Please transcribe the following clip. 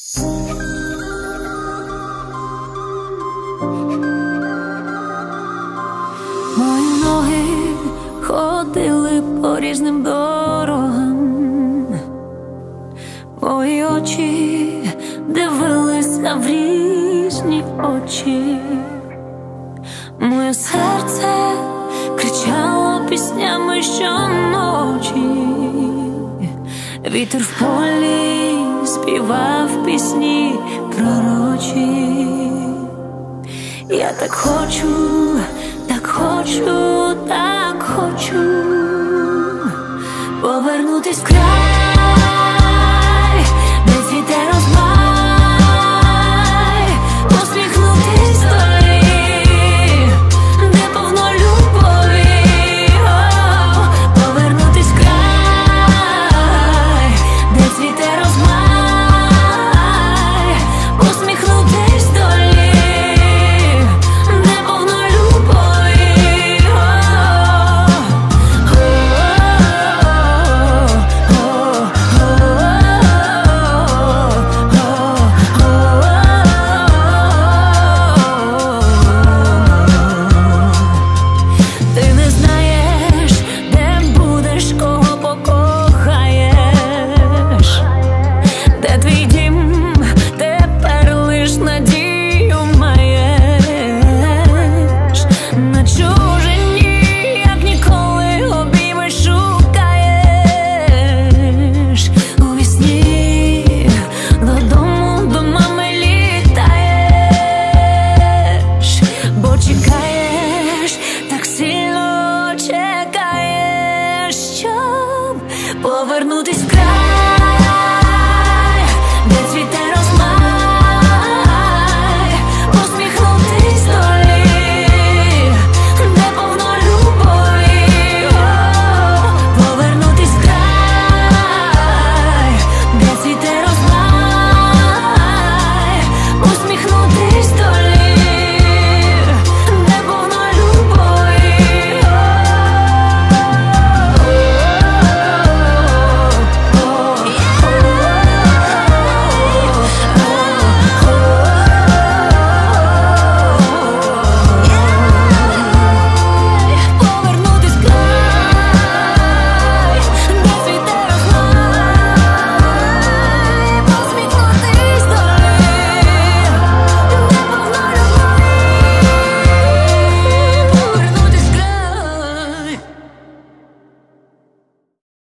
Мої ноги ходили по різним дорогам, мої очі дивилися в різні очі, моє серце кричало піснями щоночі, вітер в полі співав пісні пророчі. Я так хочу, так хочу, так хочу повернутись в край.